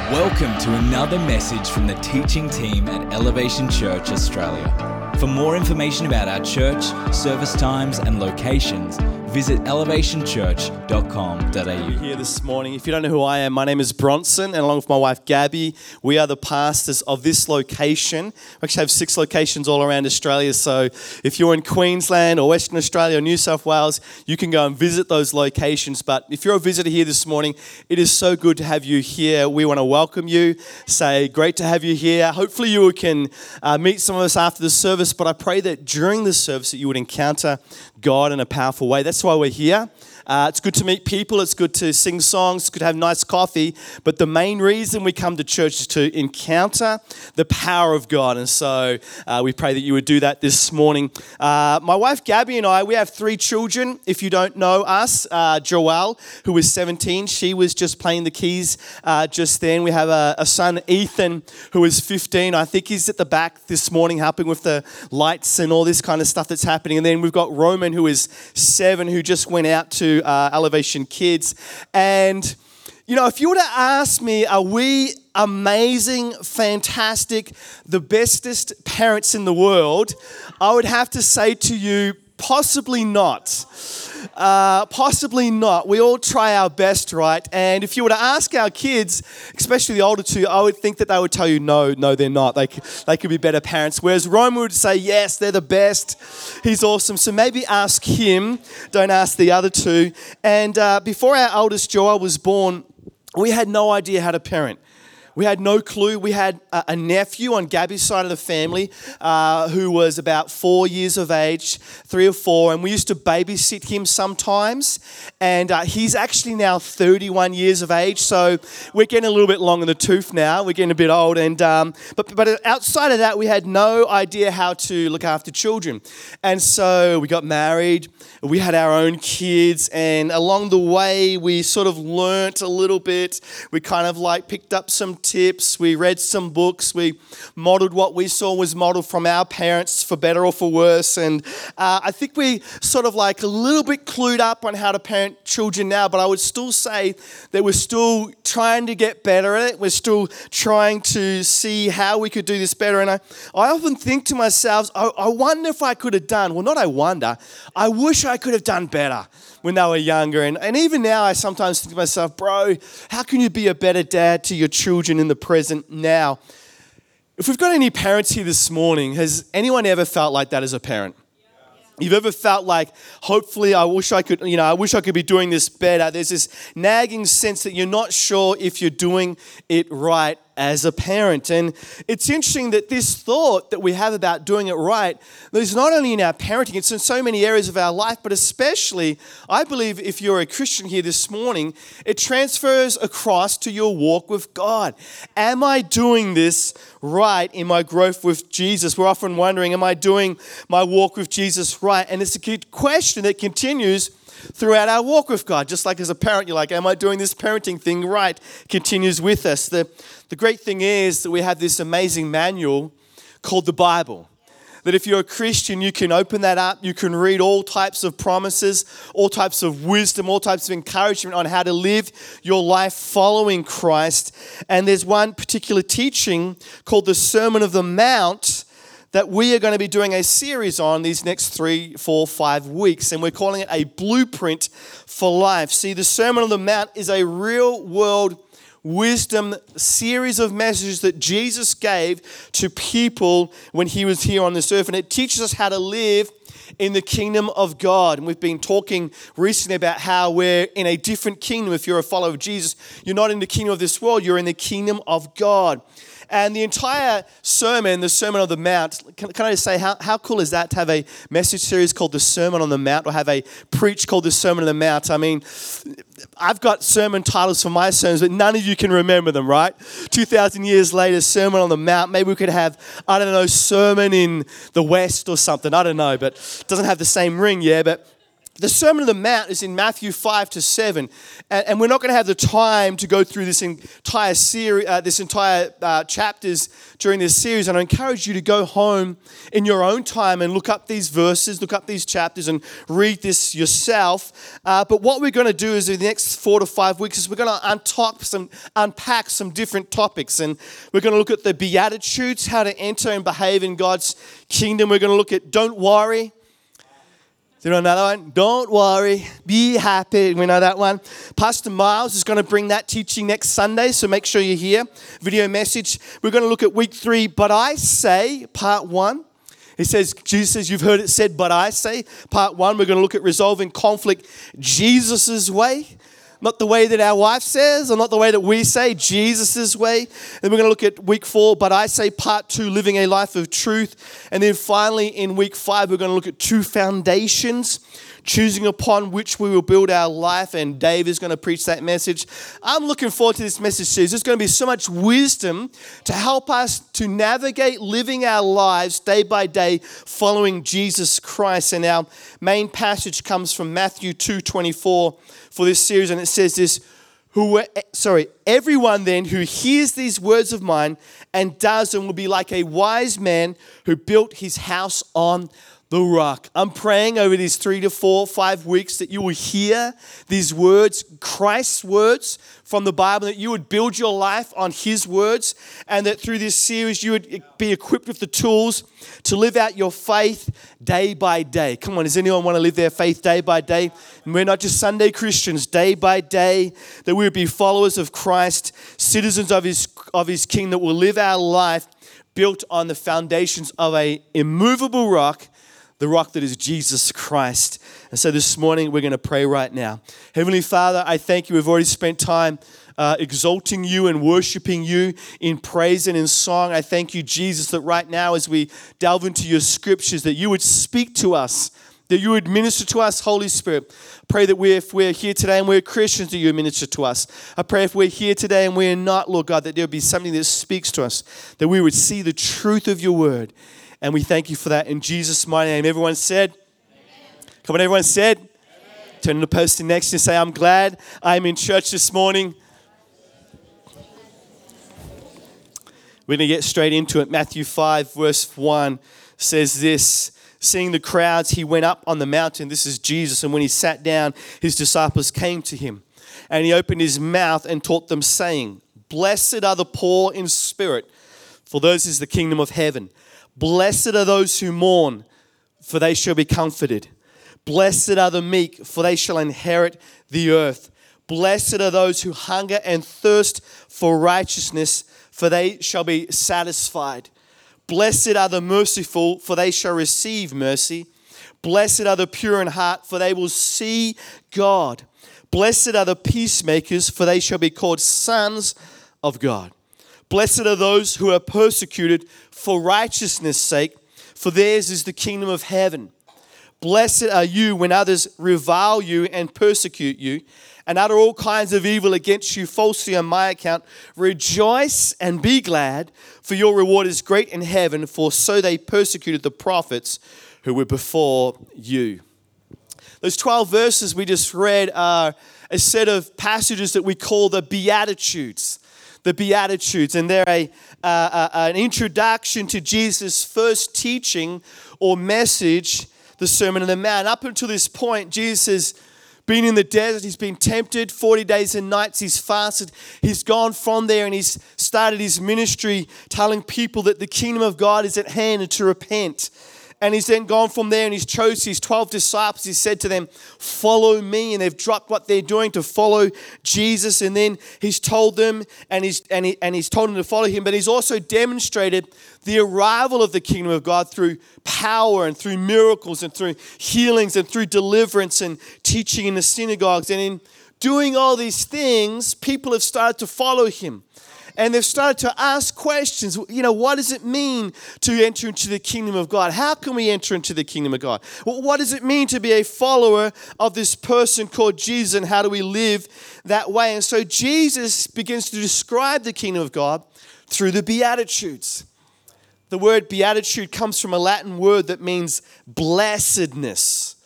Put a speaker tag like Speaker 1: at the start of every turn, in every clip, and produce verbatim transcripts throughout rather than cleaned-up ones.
Speaker 1: Welcome to another message from the teaching team at Elevation Church Australia. For more information about our church, service times and locations, visit elevation church dot com dot a u.
Speaker 2: Here this morning. If you don't know who I am, my name is Bronson, and along with my wife Gabby, we are the pastors of this location. We actually have six locations all around Australia, so if you're in Queensland or Western Australia or New South Wales, you can go and visit those locations. But if you're a visitor here this morning, it is so good to have you here. We want to welcome you, say great to have you here. Hopefully you can uh, meet some of us after the service, but I pray that during the service that you would encounter God in a powerful way. That's why we're here. Uh, it's good to meet people. It's good to sing songs. It's good to have nice coffee. But the main reason we come to church is to encounter the power of God. And so uh, we pray that you would do that this morning. Uh, my wife Gabby and I, we have three children. If you don't know us, uh, Joelle, who is seventeen, she was just playing the keys uh, just then. We have a, a son, Ethan, who is fifteen. I think he's at the back this morning helping with the lights and all this kind of stuff that's happening. And then we've got Roman, who is seven, who just went out to Uh, Elevation Kids. And, you know, if you were to ask me, are we amazing, fantastic, the bestest parents in the world, I would have to say to you, possibly not. Uh, possibly not. We all try our best, right? And if you were to ask our kids, especially the older two, I would think that they would tell you, no, no, they're not. They, they could be better parents. Whereas Roman would say, yes, they're the best. He's awesome. So maybe ask him. Don't ask the other two. And uh, before our oldest Joel was born, we had no idea how to parent. We had no clue. We had a, a nephew on Gabby's side of the family uh, who was about four years of age, three or four, and we used to babysit him sometimes. And uh, he's actually now thirty-one years of age, so we're getting a little bit long in the tooth now. We're getting a bit old. And um, but but outside of that, we had no idea how to look after children. And so we got married. We had our own kids, and along the way, we sort of learnt a little bit. We kind of like picked up some tips. We read some books. We modeled what we saw was modeled from our parents, for better or for worse. And uh, I think we sort of like a little bit clued up on how to parent children now, but I would still say that we're still trying to get better at it. We're still trying to see how we could do this better. And I, I often think to myself, I, I wonder if I could have done, well, not I wonder, I wish I could have done better when they were younger. And, and even now, I sometimes think to myself, bro, how can you be a better dad to your children in the present now? If we've got any parents here this morning, has anyone ever felt like that as a parent? You've ever felt like, hopefully, I wish I could, you know, I wish I could be doing this better. There's this nagging sense that you're not sure if you're doing it right as a parent. And it's interesting that this thought that we have about doing it right is not only in our parenting, it's in so many areas of our life, but especially, I believe if you're a Christian here this morning, it transfers across to your walk with God. Am I doing this right in my growth with Jesus? We're often wondering, am I doing my walk with Jesus right? And it's a good question that continues throughout our walk with God. Just like as a parent, you're like, am I doing this parenting thing right? Continues with us. The, the great thing is that we have this amazing manual called the Bible. That if you're a Christian, you can open that up, you can read all types of promises, all types of wisdom, all types of encouragement on how to live your life following Christ. And there's one particular teaching called the Sermon of the Mount that we are going to be doing a series on these next three, four, five weeks. And we're calling it a blueprint for life. See, the Sermon on the Mount is a real world wisdom series of messages that Jesus gave to people when he was here on this earth. And it teaches us how to live in the kingdom of God. And we've been talking recently about how we're in a different kingdom. If you're a follower of Jesus, you're not in the kingdom of this world, you're in the kingdom of God. And the entire sermon, the Sermon on the Mount, can, can I just say, how, how cool is that to have a message series called the Sermon on the Mount, or have a preach called the Sermon on the Mount? I mean, I've got sermon titles for my sermons, but none of you can remember them, right? two thousand years later, Sermon on the Mount. Maybe we could have, I don't know, Sermon in the West or something. I don't know, but it doesn't have the same ring, yeah, but The Sermon on the Mount is in Matthew five to seven, and, and we're not going to have the time to go through this entire series, uh, this entire uh, chapters during this series. And I encourage you to go home in your own time and look up these verses, look up these chapters, and read this yourself. Uh, but what we're going to do is in the next four to five weeks is we're going to untalk some, unpack some different topics, and we're going to look at the Beatitudes, how to enter and behave in God's kingdom. We're going to look at don't worry. Do you know another one? Don't worry, be happy. We know that one. Pastor Miles is going to bring that teaching next Sunday, so make sure you're here. Video message. We're going to look at week three, but I say, part one. He says, Jesus says, you've heard it said, but I say, part one. We're going to look at resolving conflict Jesus' way. Not the way that our wife says, or not the way that we say, Jesus' way. Then we're going to look at week four, but I say part two, living a life of truth. And then finally in week five, we're going to look at two foundations, choosing upon which we will build our life. And Dave is going to preach that message. I'm looking forward to this message series. There's going to be so much wisdom to help us to navigate living our lives day by day following Jesus Christ. And our main passage comes from Matthew two twenty-four for this series, and it says this, who, sorry, everyone then who hears these words of mine and does them will be like a wise man who built his house on the rock. I'm praying over these three to four, five weeks that you will hear these words, Christ's words from the Bible, that you would build your life on his words, and that through this series you would be equipped with the tools to live out your faith day by day. Come on, does anyone want to live their faith day by day? And we're not just Sunday Christians, day by day, that we would be followers of Christ, citizens of his, of his kingdom, that will live our life built on the foundations of an immovable rock, the rock that is Jesus Christ. And so this morning, we're going to pray right now. Heavenly Father, I thank you. We've already spent time uh, exalting you and worshiping you in praise and in song. I thank you, Jesus, that right now as we delve into your scriptures, that you would speak to us, that you would minister to us, Holy Spirit. Pray that we, if we're here today and we're Christians, that you would minister to us. I pray if we're here today and we're not, Lord God, that there would be something that speaks to us, that we would see the truth of your word. And we thank you for that in Jesus' mighty name. Everyone said? Amen. Come on, everyone said? Amen. Turn to the person next to you and say, I'm glad I'm in church this morning. We're going to get straight into it. Matthew five, verse one says this, seeing the crowds, he went up on the mountain. This is Jesus. And when he sat down, his disciples came to him. And he opened his mouth and taught them, saying, blessed are the poor in spirit, for theirs is the kingdom of heaven. Blessed are those who mourn, for they shall be comforted. Blessed are the meek, for they shall inherit the earth. Blessed are those who hunger and thirst for righteousness, for they shall be satisfied. Blessed are the merciful, for they shall receive mercy. Blessed are the pure in heart, for they will see God. Blessed are the peacemakers, for they shall be called sons of God. Blessed are those who are persecuted for righteousness' sake, for theirs is the kingdom of heaven. Blessed are you when others revile you and persecute you, and utter all kinds of evil against you falsely on my account. Rejoice and be glad, for your reward is great in heaven, for so they persecuted the prophets who were before you. Those twelve verses we just read are a set of passages that we call the Beatitudes. The Beatitudes, and they're a, uh, uh, an introduction to Jesus' first teaching or message, the Sermon on the Mount. Up until this point, Jesus has been in the desert, he's been tempted, forty days and nights, he's fasted. He's gone from there and he's started his ministry telling people that the kingdom of God is at hand and to repent. And he's then gone from there and he's chose his twelve disciples. He said to them, follow me. And they've dropped what they're doing to follow Jesus. And then he's told them and he's, and, he, and he's told them to follow him. But he's also demonstrated the arrival of the kingdom of God through power and through miracles and through healings and through deliverance and teaching in the synagogues. And in doing all these things, people have started to follow him. And they've started to ask questions. You know, what does it mean to enter into the kingdom of God? How can we enter into the kingdom of God? Well, what does it mean to be a follower of this person called Jesus, and how do we live that way? And so Jesus begins to describe the kingdom of God through the Beatitudes. The word beatitude comes from a Latin word that means blessedness.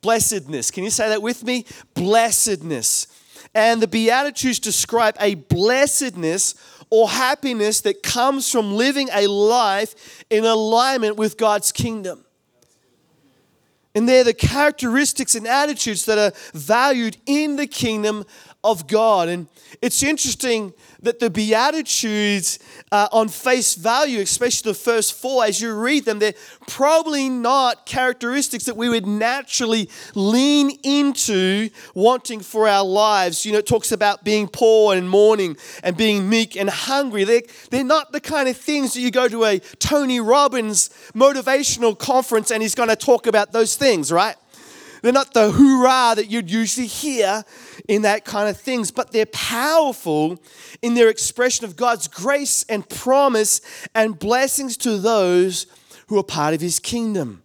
Speaker 2: Blessedness. Can you say that with me? Blessedness. And the Beatitudes describe a blessedness or happiness that comes from living a life in alignment with God's kingdom. And they're the characteristics and attitudes that are valued in the kingdom of God. And it's interesting that the Beatitudes uh, on face value, especially the first four, as you read them, they're probably not characteristics that we would naturally lean into wanting for our lives. You know, it talks about being poor and mourning and being meek and hungry. They're, they're not the kind of things that you go to a Tony Robbins motivational conference and he's going to talk about those things, right? They're not the hoorah that you'd usually hear in that kind of things, but they're powerful in their expression of God's grace and promise and blessings to those who are part of His kingdom.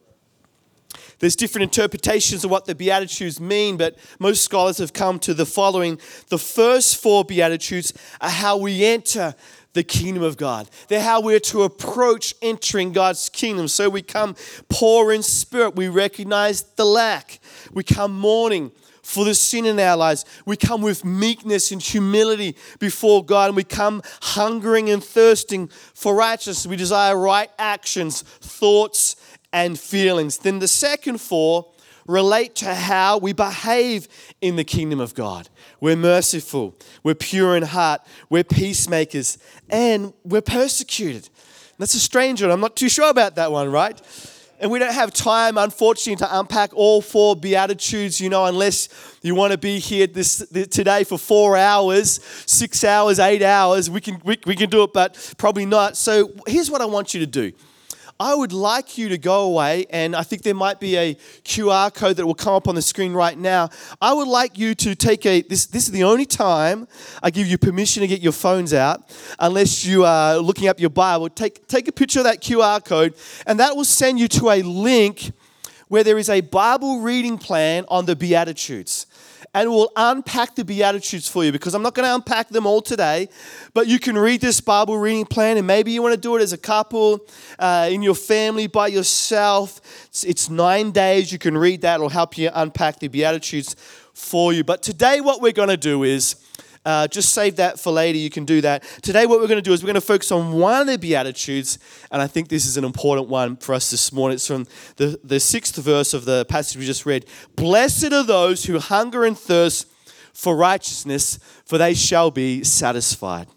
Speaker 2: There's different interpretations of what the Beatitudes mean, but most scholars have come to the following. The first four Beatitudes are how we enter the kingdom of God. They're how we're to approach entering God's kingdom. So we come poor in spirit. We recognize the lack. We come mourning for the sin in our lives. We come with meekness and humility before God. And we come hungering and thirsting for righteousness. We desire right actions, thoughts, and feelings. Then the second four relate to how we behave in the kingdom of God. We're merciful, we're pure in heart, we're peacemakers, and we're persecuted. That's a strange one. I'm not too sure about that one, right? And we don't have time, unfortunately, to unpack all four Beatitudes, you know, unless you want to be here this, this today for four hours, six hours, eight hours. We can, we, we can do it, but probably not. So here's what I want you to do. I would like you to go away, and I think there might be a Q R code that will come up on the screen right now. I would like you to take a, this, this is the only time I give you permission to get your phones out, unless you are looking up your Bible. Take, take a picture of that Q R code, and that will send you to a link where there is a Bible reading plan on the Beatitudes. And we'll unpack the Beatitudes for you, because I'm not going to unpack them all today, but you can read this Bible reading plan, and maybe you want to do it as a couple, uh, in your family, by yourself. It's, it's nine days. You can read that. It'll help you unpack the Beatitudes for you. But today what we're going to do is, uh, just save that for later. You can do that. Today what we're going to do is we're going to focus on one of the Beatitudes, and I think this is an important one for us this morning. It's from the, the sixth verse of the passage we just read. Blessed are those who hunger and thirst for righteousness, for they shall be satisfied.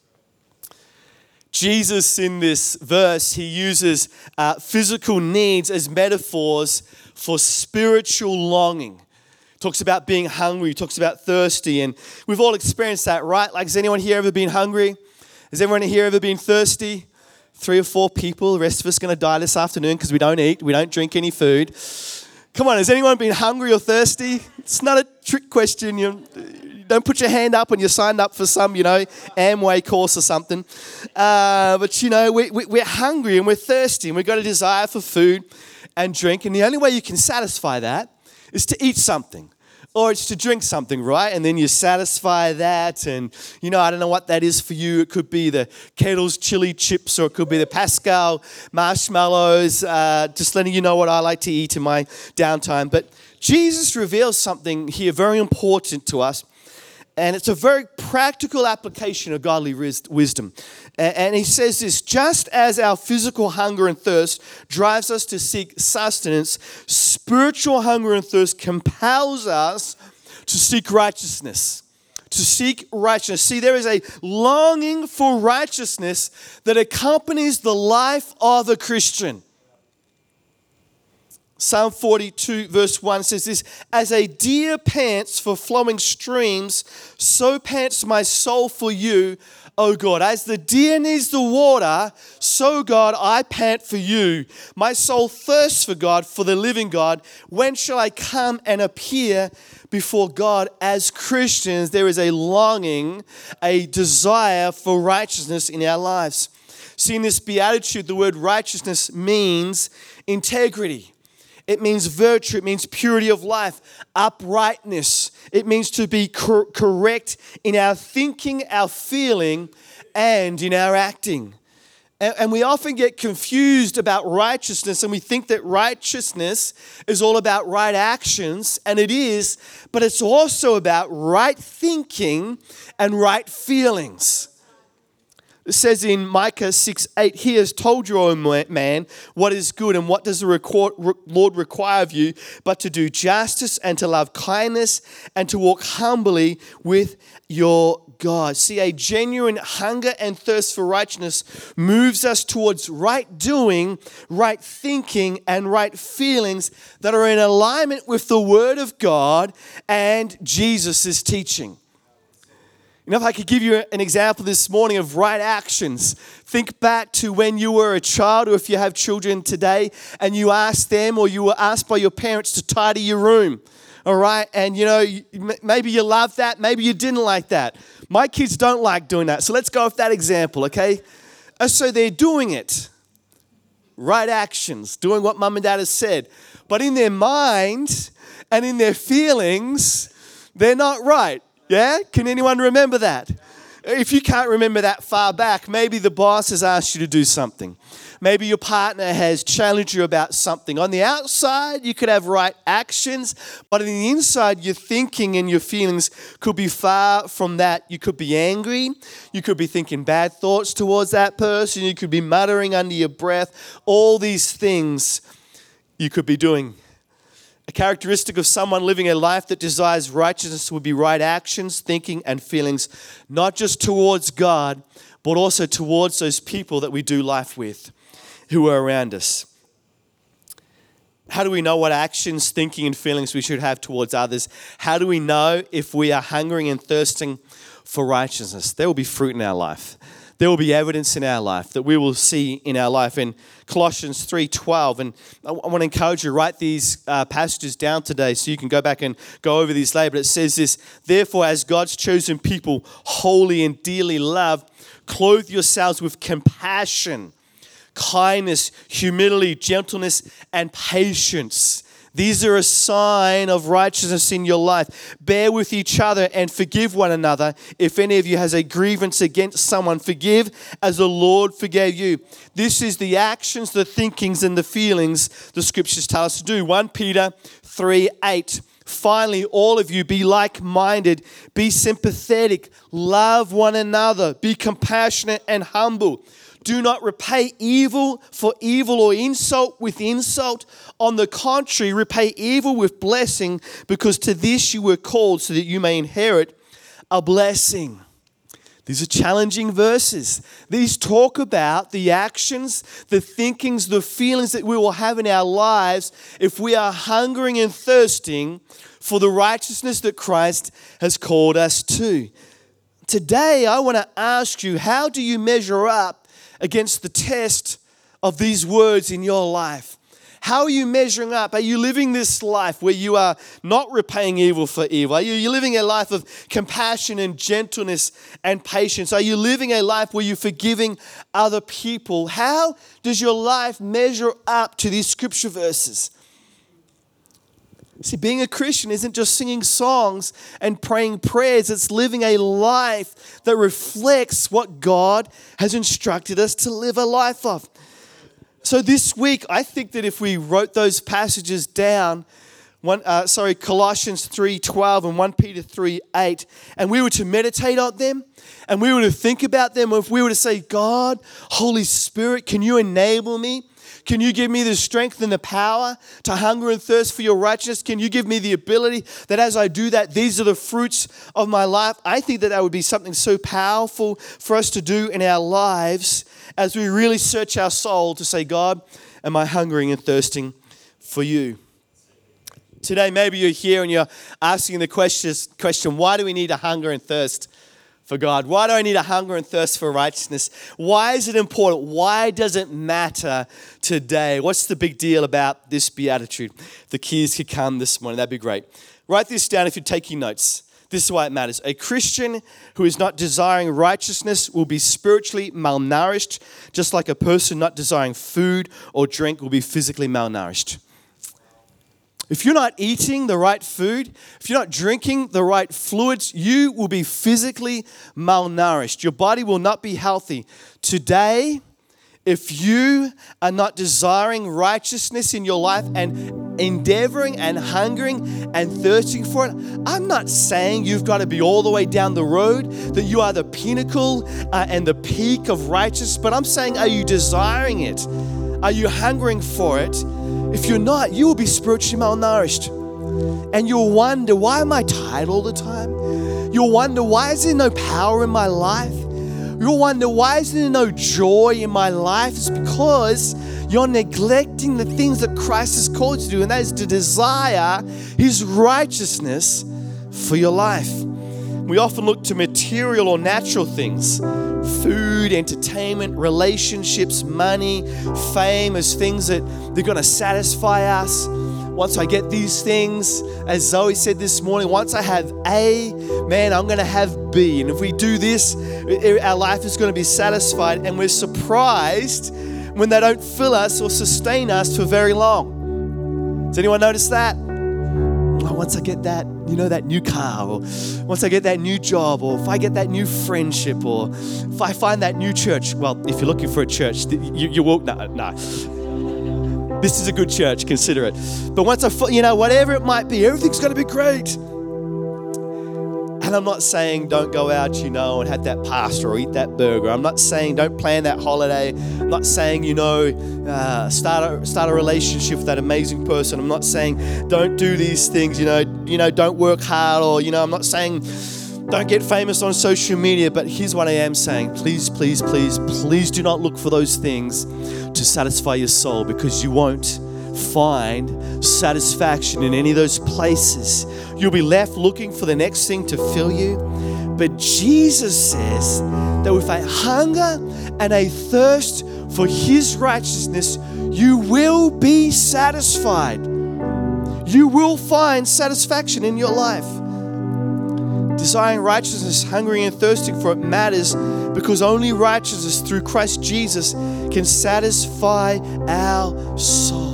Speaker 2: Jesus, in this verse, he uses uh, physical needs as metaphors for spiritual longing. Talks about being hungry, talks about thirsty, and we've all experienced that, right? Like, has anyone here ever been hungry? Has everyone here ever been thirsty? Three or four people, the rest of us are going to die this afternoon because we don't eat, we don't drink any food. Come on, has anyone been hungry or thirsty? It's not a trick question. You don't put your hand up when you signed up for some, you know, Amway course or something. Uh, but, you know, we, we, we're hungry and we're thirsty, and we've got a desire for food and drink, and the only way you can satisfy that is to eat something, or it's to drink something, right? And then you satisfy that, and, you know, I don't know what that is for you. It could be the Kettle's chili chips, or it could be the Pascal marshmallows, uh, just letting you know what I like to eat in my downtime. But Jesus reveals something here very important to us, and it's a very practical application of godly wisdom. And he says this: just as our physical hunger and thirst drives us to seek sustenance, spiritual hunger and thirst compels us to seek righteousness. To seek righteousness. See, there is a longing for righteousness that accompanies the life of a Christian. Psalm forty-two verse one says this: as a deer pants for flowing streams, so pants my soul for you, O God. As the deer needs the water, so God, I pant for you. My soul thirsts for God, for the living God. When shall I come and appear before God? As Christians, there is a longing, a desire for righteousness in our lives. See, in this beatitude, the word righteousness means integrity. It means virtue. It means purity of life, uprightness. It means to be cor- correct in our thinking, our feeling, and in our acting. And, and we often get confused about righteousness, and we think that righteousness is all about right actions, and it is, but it's also about right thinking and right feelings. It says in Micah six eight, he has told you, O man, what is good, and what does the Lord require of you, but to do justice and to love kindness and to walk humbly with your God. See, a genuine hunger and thirst for righteousness moves us towards right doing, right thinking, and right feelings that are in alignment with the Word of God and Jesus' teaching. You know, if I could give you an example this morning of right actions, think back to when you were a child, or if you have children today, and you asked them, or you were asked by your parents to tidy your room. All right, and you know, maybe you loved that, maybe you didn't like that. My kids don't like doing that, so let's go with that example, okay? So they're doing it. Right actions, doing what mum and dad has said. But in their mind and in their feelings, they're not right. Yeah? Can anyone remember that? If you can't remember that far back, maybe the boss has asked you to do something. Maybe your partner has challenged you about something. On the outside, you could have right actions, but on the inside, your thinking and your feelings could be far from that. You could be angry. You could be thinking bad thoughts towards that person. You could be muttering under your breath. All these things you could be doing. A characteristic of someone living a life that desires righteousness would be right actions, thinking, and feelings, not just towards God, but also towards those people that we do life with, who are around us. How do we know what actions, thinking, and feelings we should have towards others? How do we know if we are hungering and thirsting for righteousness? There will be fruit in our life. There will be evidence in our life that we will see in our life. In Colossians three twelve, and I want to encourage you to write these uh, passages down today so you can go back and go over these later. But it says this, therefore, as God's chosen people, holy and dearly loved, clothe yourselves with compassion, kindness, humility, gentleness, and patience. These are a sign of righteousness in your life. Bear with each other and forgive one another. If any of you has a grievance against someone, forgive as the Lord forgave you. This is the actions, the thinkings, and the feelings the scriptures tell us to do. First Peter three eight. Finally, all of you, be like-minded, be sympathetic, love one another, be compassionate and humble. Do not repay evil for evil or insult with insult. On the contrary, repay evil with blessing, because to this you were called, so that you may inherit a blessing. These are challenging verses. These talk about the actions, the thinkings, the feelings that we will have in our lives if we are hungering and thirsting for the righteousness that Christ has called us to. Today, I want to ask you, how do you measure up against the test of these words in your life? How are you measuring up? Are you living this life where you are not repaying evil for evil? Are you, are you living a life of compassion and gentleness and patience? Are you living a life where you're forgiving other people? How does your life measure up to these scripture verses? See, being a Christian isn't just singing songs and praying prayers. It's living a life that reflects what God has instructed us to live a life of. So this week, I think that if we wrote those passages down, one, uh, sorry, Colossians three twelve and First Peter three eight, and we were to meditate on them, and we were to think about them, if we were to say, God, Holy Spirit, can you enable me? Can you give me the strength and the power to hunger and thirst for your righteousness? Can you give me the ability that as I do that, these are the fruits of my life? I think that that would be something so powerful for us to do in our lives as we really search our soul to say, God, am I hungering and thirsting for you? Today, maybe you're here and you're asking the question, question, why do we need a hunger and thirst for God? Why do I need a hunger and thirst for righteousness? Why is it important? Why does it matter today? What's the big deal about this beatitude? If the keys could come this morning, that'd be great. Write this down if you're taking notes. This is why it matters. A Christian who is not desiring righteousness will be spiritually malnourished, just like a person not desiring food or drink will be physically malnourished. If you're not eating the right food, if you're not drinking the right fluids, you will be physically malnourished. Your body will not be healthy today if you are not desiring righteousness in your life and endeavoring and hungering and thirsting for it, I'm not saying you've got to be all the way down the road, that you are the pinnacle uh, and the peak of righteousness, but I'm saying, are you desiring it? Are you hungering for it? If you're not, you will be spiritually malnourished. And you'll wonder, why am I tired all the time? You'll wonder, why is there no power in my life? You'll wonder, why is there no joy in my life? It's because you're neglecting the things that Christ has called you to do, and that is to desire His righteousness for your life. We often look to material or natural things, food, entertainment, relationships, money, fame as things that they're going to satisfy us. Once I get these things, as Zoe said this morning, once I have A, man, I'm going to have B. And if we do this, our life is going to be satisfied. And we're surprised when they don't fill us or sustain us for very long. Does anyone notice that? Oh, once I get that, you know, that new car, or once I get that new job, or if I get that new friendship, or if I find that new church. Well, if you're looking for a church, you, you will, no, no. This is a good church, consider it. But once I, you know, whatever it might be, everything's going to be great. And I'm not saying don't go out, you know, and have that pasta or eat that burger. I'm not saying don't plan that holiday. I'm not saying, you know, uh, start a, start a relationship with that amazing person. I'm not saying don't do these things, you know, you know, don't work hard, or, you know, I'm not saying don't get famous on social media. But here's what I am saying. Please, please, please, please do not look for those things to satisfy your soul, because you won't find satisfaction in any of those places. You'll be left looking for the next thing to fill you. But Jesus says that with a hunger and a thirst for His righteousness, you will be satisfied. You will find satisfaction in your life. Desiring righteousness, hungering and thirsting for it matters, because only righteousness through Christ Jesus can satisfy our soul.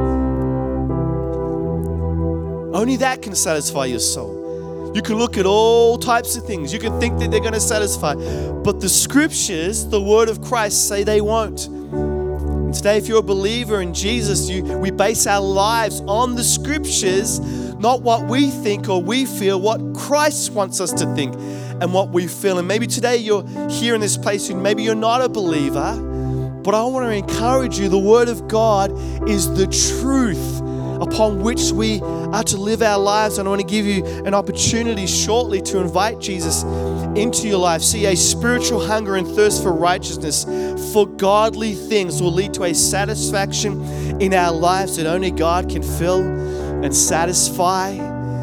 Speaker 2: Only that can satisfy your soul. You can look at all types of things. You can think that they're going to satisfy. But the scriptures, the word of Christ, say they won't. And today, if you're a believer in Jesus, you, we base our lives on the scriptures, not what we think or we feel, what Christ wants us to think and what we feel. And maybe today you're here in this place and maybe you're not a believer, but I want to encourage you, the Word of God is the truth upon which we are to live our lives. And I want to give you an opportunity shortly to invite Jesus into your life. See, a spiritual hunger and thirst for righteousness, for godly things, will lead to a satisfaction in our lives that only God can fill and satisfy.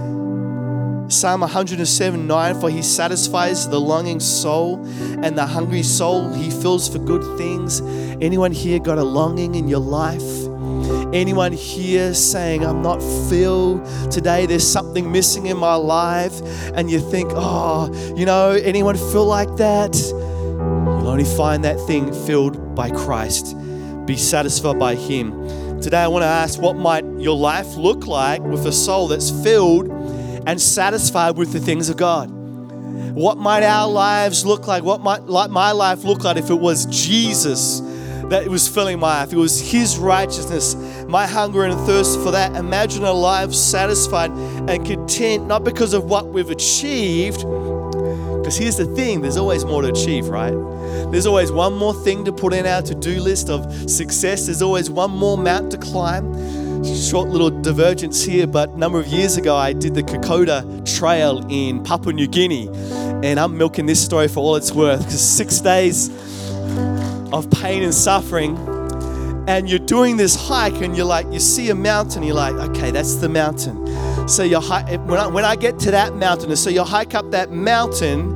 Speaker 2: Psalm one hundred seven nine, for He satisfies the longing soul, and the hungry soul He fills for good things. Anyone here got a longing in your life? Anyone here saying, I'm not filled today, there's something missing in my life, and you think, oh, you know, anyone feel like that? You'll only find that thing filled by Christ. Be satisfied by Him. Today I want to ask, what might your life look like with a soul that's filled and satisfied with the things of God? What might our lives look like? What might like my life look like if it was Jesus that was filling my life? It was His righteousness, my hunger and thirst for that. Imagine a life satisfied and content, not because of what we've achieved, because here's the thing, there's always more to achieve, right? There's always one more thing to put in our to-do list of success. There's always one more mountain to climb. Short little divergence here, but a number of years ago, I did the Kokoda Trail in Papua New Guinea, and I'm milking this story for all it's worth, because six days of pain and suffering, and you're doing this hike, and you're like, you see a mountain, you're like, okay, that's the mountain. So you when I, when I get to that mountain, so you hike up that mountain,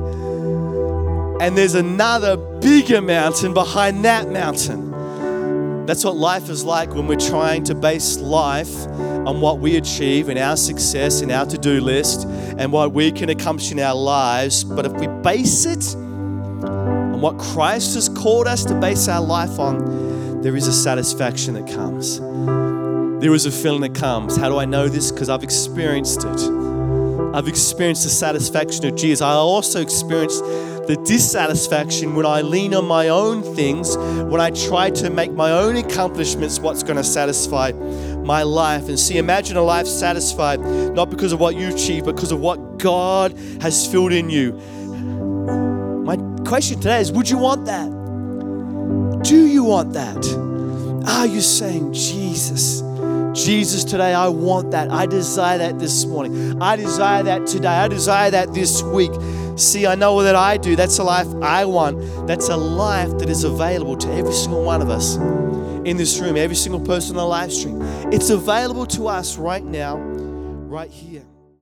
Speaker 2: and there's another bigger mountain behind that mountain. That's what life is like when we're trying to base life on what we achieve and our success and our to-do list and what we can accomplish in our lives. But if we base it on what Christ has called us to base our life on, there is a satisfaction that comes. There is a feeling that comes. How do I know this? Because I've experienced it. I've experienced the satisfaction of Jesus. I also experienced the dissatisfaction when I lean on my own things, when I try to make my own accomplishments what's going to satisfy my life. And see, imagine a life satisfied, not because of what you achieve, but because of what God has filled in you. My question today is, would you want that? Do you want that? Are you saying, Jesus, Jesus, today I want that. I desire that this morning. I desire that today. I desire that this week. See, I know that I do. That's a life I want. That's a life that is available to every single one of us in this room, every single person on the live stream. It's available to us right now, right here.